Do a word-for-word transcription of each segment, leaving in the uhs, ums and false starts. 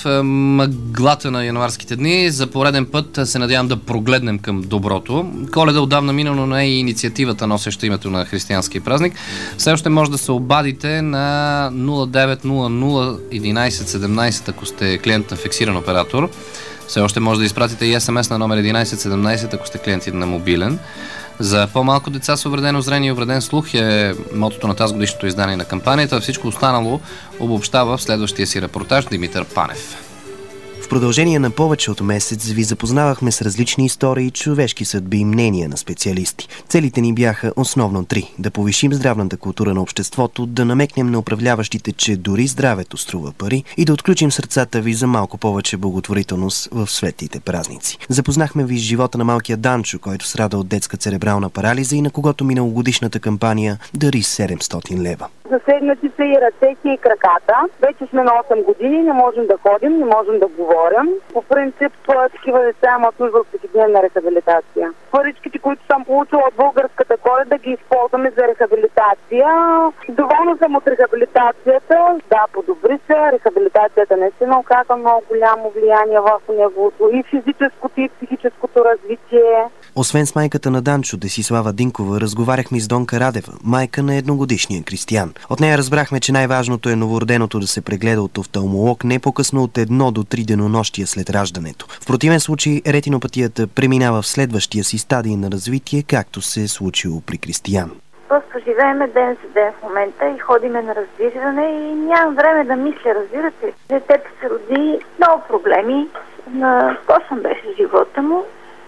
в мъглата на януарските дни. За пореден път се надявам да прогледнем към доброто. Коледа отдавна мина, но не е и инициативата, носеща името на християнския празник. Все още може да се обадите на нула девет нула нула единайсет седемнайсет, ако сте клиент на фиксиран оператор. Все още може да изпратите и ес ем ес на номер единайсет седемнайсет, ако сте клиенти на мобилен. За по-малко деца с увредено зрение и увреден слух е мотото на тази годишното издание на кампанията. Всичко останало обобщава в следващия си репортаж Димитър Панев. В продължение на повече от месец ви запознавахме с различни истории, човешки съдби и мнения на специалисти. Целите ни бяха основно три. Да повишим здравната култура на обществото, да намекнем на управляващите, че дори здравето струва пари и да отключим сърцата ви за малко повече благотворителност в светлите празници. Запознахме ви с живота на малкия Данчо, който страда от детска церебрална парализа и на когото миналогодишната кампания дари седемстотин лева. Засегнати са и ръцете и краката. Вече сме на осем години, не можем да ходим, не можем да говорим. По принцип, такива деца имат нужда от всекидневна рехабилитация. Паричките, които съм получила от българската Коледа, ги използваме за рехабилитация. Доволна съм от рехабилитацията. Да, подобри се. Рехабилитацията наистина оказа много голямо влияние върху неговото и физическото, и психическото развитие. Освен с майката на Данчо, Десислава Динкова, разговаряхме с Донка Радева, майка на едногодишния Кристиян. От нея разбрахме, че най-важното е новороденото да се прегледа от офталмолог не по-късно от едно до три денонощия след раждането. В противен случай ретинопатията преминава в следващия си стадий на развитие, както се е случило при Кристиян. Просто живееме ден за ден в момента и ходиме на раздвижване и нямам време да мисля, разбирате. Детето се роди много проблеми, на косъм беше живота му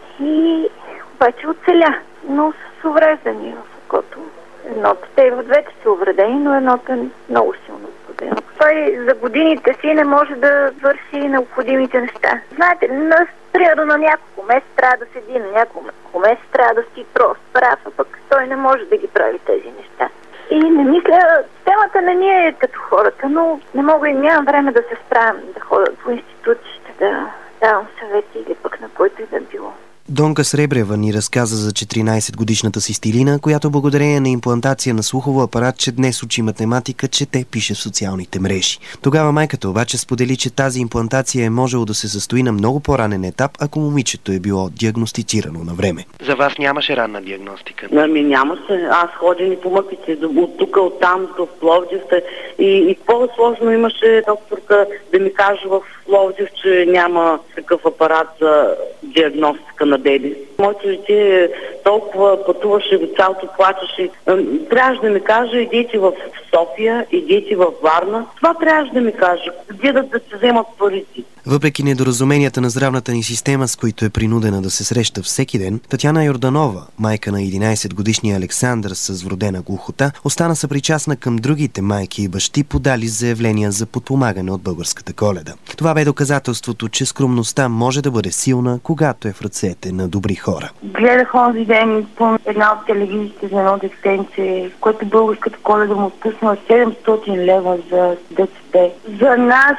и обаче оцеля, но с увреждания в окото. Едното, те в двете са увредени, но едното е много силно увредено. Той за годините си не може да върши необходимите неща. Знаете, на, примерно на няколко месеца трябва да седи, на няколко месеца трябва да си прост прав, а пък той не може да ги прави тези неща. И не мисля, темата не ни е като хората, но не мога и нямам време да се справям, да ходя по институциите, да давам съвети или пък на който и да било. Донка Сребрева ни разказа за четиринайсетгодишната си Стилина, която благодарение на имплантация на слухово апаратче днес учи математика, чете, пише в социалните мрежи. Тогава майката обаче сподели, че тази имплантация е можело да се състои на много по-ранен етап, ако момичето е било диагностицирано на време. За вас нямаше ранна диагностика? Ами нямаше. Аз ходя ни по мъките от тук, от там, в Пловдив. И, и по-сложно имаше докторка да ми каже в Пловдив, че няма такъв апарат за диагностика на беби. Моето дете толкова пътуваше, цялото плачеше. Трябваше да ми каже, идете в София, идете в Варна. Това трябваше да ми каже. Где да, да се вземат парите. Въпреки недоразуменията на здравната ни система, с които е принудена да се среща всеки ден, Татяна Йорданова, майка на единайсетгодишния Александър с вродена глухота, остана съпричастна към другите майки и бащи, подали заявления за подпомагане от българската Коледа. Това бе доказателството, че скромността може да бъде силна, когато е в ръцете на добри хора. Гледах онзи ден по една от телевизиите за едно детенце, което българската Коледа му отпуснала седемстотин лева за дете. За нас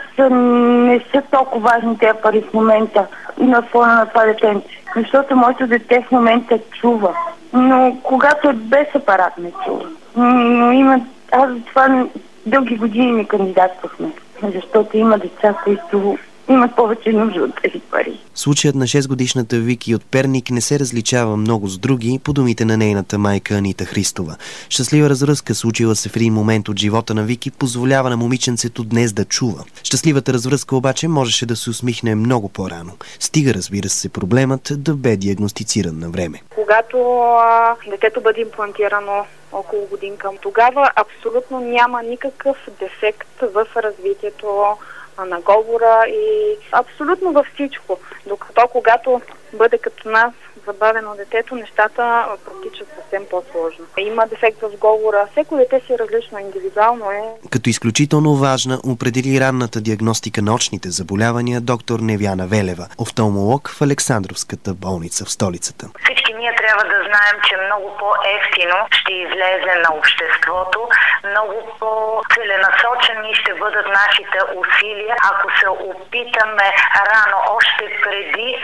не са толкова важни тези пари в момента на фона на това детенце, защото моето дете в момента чува, но когато е без апарат не чува. Но има, аз за това дълги години не кандидатствахме, защото има деца, които имат повече нужда от тези пари. Случаят на шестгодишната Вики от Перник не се различава много с други, по думите на нейната майка Анита Христова. Щастлива развръзка, случила се в един момент от живота на Вики, позволява на момиченцето днес да чува. Щастливата развръзка обаче можеше да се усмихне много по-рано. Стига, разбира се, проблемът да бе диагностициран на време. Когато а, детето бъде имплантирано около годинка, тогава абсолютно няма никакъв дефект в развитието на говора и абсолютно във всичко. Докато когато бъде като нас забавено детето, нещата протичат съвсем по-сложно. Има дефект в говора. Всеко дете си различно, индивидуално е. Като изключително важна определи ранната диагностика на очните заболявания доктор Невяна Велева, офталмолог в Александровската болница в столицата. Всички ние трябва да знаем, че много по-евтино ще излезе на обществото, много по-целенасочени ще бъдат нашите усилия, ако се опитаме рано, още преди да има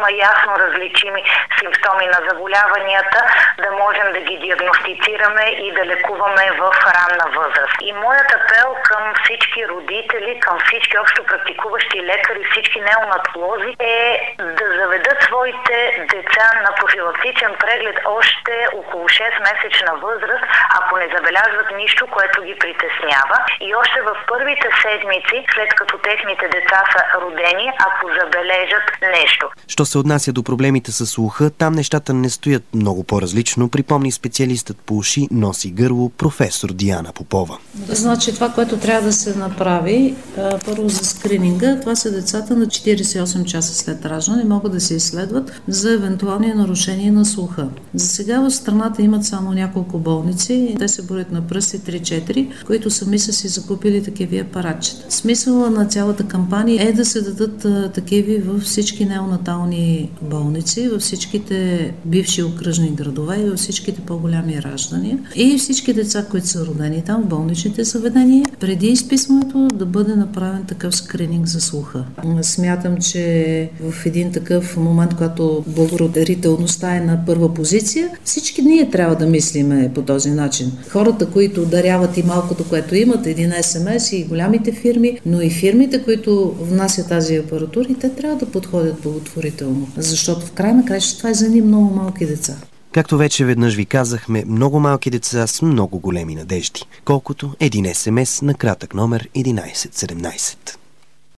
има ясно различими симптоми на заболяванията, да можем да ги диагностицираме и да лекуваме в ранна възраст. И моят апел към всички родители, към всички общо практикуващи лекари, всички неонатолози е да заведат своите деца на профилактичен преглед още около шест-месечна възраст, ако не забелязват нищо, което ги притеснява. И още в първите седмици, след като техните деца са родени, ако забележат нещо. Що се отнася до проблемите с слуха, там нещата не стоят много по-различно, припомни специалистът по уши, нос и гърло професор Диана Попова. Значи това, което трябва да се направи, първо за скрининга, това са децата на четиридесет и осем часа след раждане, могат да се изследват за евентуални нарушения на слуха. За сега в страната имат само няколко болници, те се броят на пръсти три-четири, които сами са си закупили такива апаратчета. Смисъла на цялата кампания е да се дадат а, такиви във всички неонатални болници, във всичките бивши окръжни градове и във всичките по-голями раждания и всички деца, които са родени там в болничните заведения, преди изписването да бъде направен такъв скрининг за слуха. Смятам, че в един такъв момент, когато благотворителността е на първа позиция, всички ние трябва да мислиме по този начин. Хората, които даряват и малкото, което имат, един ес ем ес и голямите фирми, но и фирмите, които внасят тази апаратура, и те трябва да подходят благотворително, защото в край на краищата това е за едни много малки деца. Както вече веднъж ви казахме, много малки деца с много големи надежди, колкото един ес ем ес на кратък номер единайсет седемнайсет.